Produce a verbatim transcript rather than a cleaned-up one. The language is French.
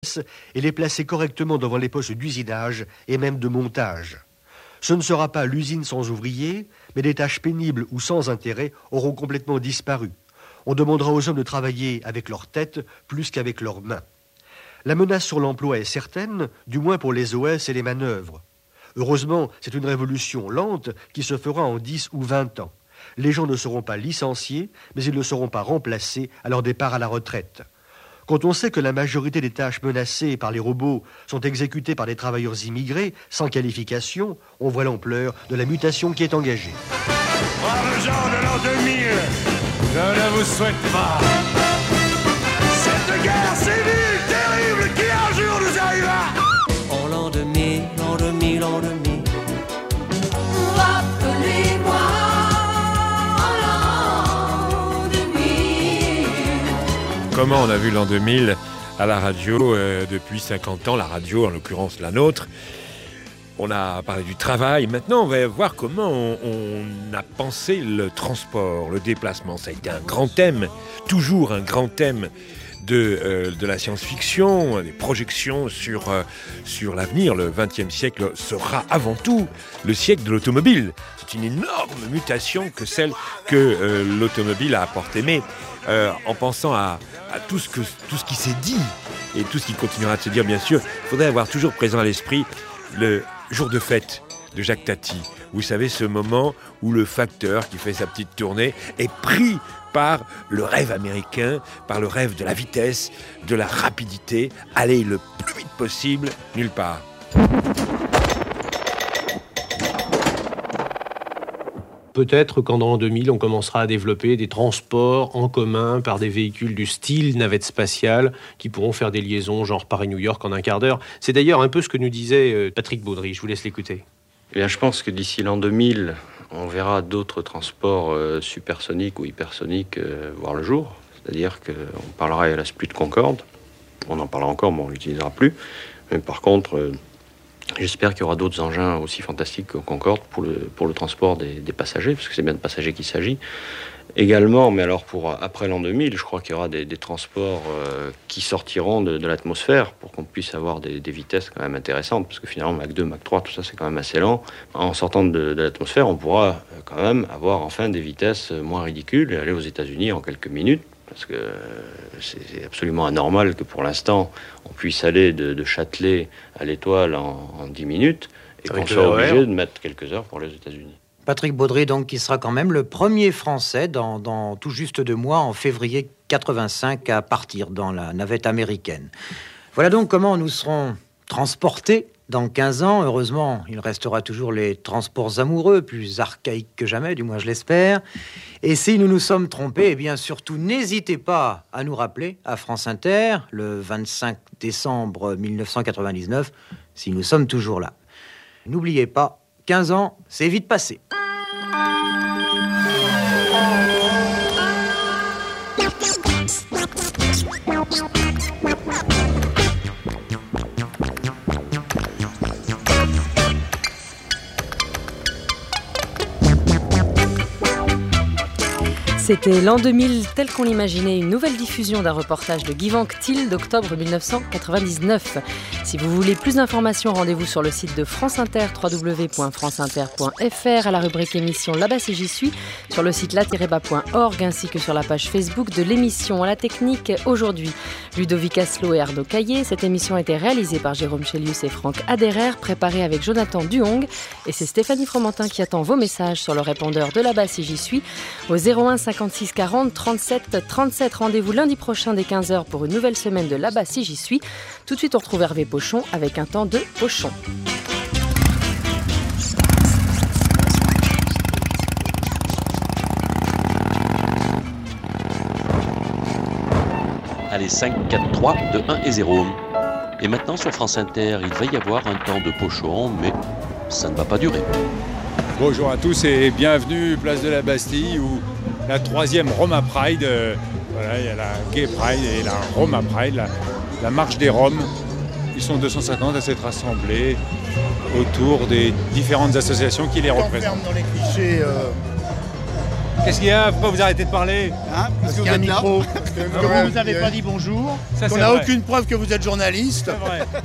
pièces et les placer correctement devant les postes d'usinage et même de montage. Ce ne sera pas l'usine sans ouvriers, mais des tâches pénibles ou sans intérêt auront complètement disparu. On demandera aux hommes de travailler avec leur tête plus qu'avec leurs mains. La menace sur l'emploi est certaine, du moins pour les O S et les manœuvres. Heureusement, c'est une révolution lente qui se fera en dix ou vingt ans. Les gens ne seront pas licenciés, mais ils ne seront pas remplacés à leur départ à la retraite. Quand on sait que la majorité des tâches menacées par les robots sont exécutées par des travailleurs immigrés, sans qualification, on voit l'ampleur de la mutation qui est engagée. Braves gens de l'an deux mille, je ne vous souhaite pas cette guerre civile terrible qui un jour nous arriva. En l'an deux mille, l'an deux mille, l'an deux mille. Rappelez-moi l'an deux mille. Comment on a vu l'an deux mille à la radio euh, depuis cinquante ans, la radio en l'occurrence la nôtre. On a parlé du travail, maintenant on va voir comment on, on a pensé le transport, le déplacement. Ça a été un grand thème, toujours un grand thème de, euh, de la science-fiction, des projections sur, euh, sur l'avenir. Le vingtième siècle sera avant tout le siècle de l'automobile. C'est une énorme mutation que celle que euh, l'automobile a apportée. Mais euh, en pensant à, à tout, ce que, tout ce qui s'est dit et tout ce qui continuera de se dire, bien sûr, il faudrait avoir toujours présent à l'esprit le jour de fête de Jacques Tati. Vous savez, ce moment où le facteur qui fait sa petite tournée est pris par le rêve américain, par le rêve de la vitesse, de la rapidité, aller le plus vite possible, nulle part. Peut-être qu'en l'an deux mille, on commencera à développer des transports en commun par des véhicules du style navette spatiale qui pourront faire des liaisons genre Paris-New York en un quart d'heure. C'est d'ailleurs un peu ce que nous disait Patrick Baudry. Je vous laisse l'écouter. Eh bien, je pense que d'ici l'an deux mille, on verra d'autres transports euh, supersoniques ou hypersoniques euh, voir le jour. C'est-à-dire qu'on parlera à la Split Concorde. On en parlera encore, mais on ne l'utilisera plus. Mais par contre, euh, j'espère qu'il y aura d'autres engins aussi fantastiques que Concorde pour le, pour le transport des, des passagers, parce que c'est bien de passagers qu'il s'agit. Également, mais alors pour après l'an deux mille, je crois qu'il y aura des, des transports euh, qui sortiront de, de l'atmosphère pour qu'on puisse avoir des, des vitesses quand même intéressantes, parce que finalement Mach deux, Mach trois, tout ça c'est quand même assez lent. En sortant de, de l'atmosphère, on pourra quand même avoir enfin des vitesses moins ridicules et aller aux États-Unis en quelques minutes, parce que c'est absolument anormal que pour l'instant on puisse aller de, de Châtelet à l'Étoile en, en dix minutes et qu'on soit obligé de mettre quelques heures pour aller aux États-Unis. Patrick Baudry, donc, qui sera quand même le premier Français dans, dans tout juste deux mois, en février quatre-vingt-cinq, à partir dans la navette américaine. Voilà donc comment nous serons transportés dans quinze ans. Heureusement, il restera toujours les transports amoureux, plus archaïques que jamais, du moins je l'espère. Et si nous nous sommes trompés, eh bien surtout n'hésitez pas à nous rappeler à France Inter, le vingt-cinq décembre mille neuf cent quatre-vingt-dix-neuf, si nous sommes toujours là. N'oubliez pas, quinze ans, c'est vite passé. C'était l'an deux mille tel qu'on l'imaginait, une nouvelle diffusion d'un reportage de Guy Vanctil d'octobre mille neuf cent quatre-vingt-dix-neuf. Si vous voulez plus d'informations, rendez-vous sur le site de France Inter, w w w point france inter point f r, à la rubrique émission Là-bas si j'y suis, sur le site la tiret bas point org, ainsi que sur la page Facebook de l'émission. À la technique, aujourd'hui, Ludovic Asselot et Arnaud Caillé. Cette émission a été réalisée par Jérôme Chélius et Franck Aderer, préparée avec Jonathan Duhong. Et c'est Stéphanie Fromentin qui attend vos messages sur le répondeur de Là-bas si j'y suis, au zéro un cinquante-six quarante trente-sept trente-sept. Rendez-vous lundi prochain dès quinze heures pour une nouvelle semaine de Là-bas si j'y suis. Tout de suite, on retrouve Hervé Pochon avec un temps de Pochon. Allez, cinq, quatre, trois, deux, un et zéro. Et maintenant sur France Inter, il va y avoir un temps de Pochon, mais ça ne va pas durer. Bonjour à tous et bienvenue place de la Bastille où la troisième Roma Pride, euh, voilà, il y a la Gay Pride et la Roma Pride, la, la marche des Roms. Ils sont deux cent cinquante à s'être rassemblés autour des différentes associations qui les représentent. Dans les clichés euh, Qu'est-ce qu'il y a? Pourquoi vous arrêtez de parler? Hein, parce que vous vous êtes êtes là. micro. Que vous nous avez pas dit bonjour. Ça, qu'on c'est n'a vrai. aucune preuve que vous êtes journaliste. C'est vrai.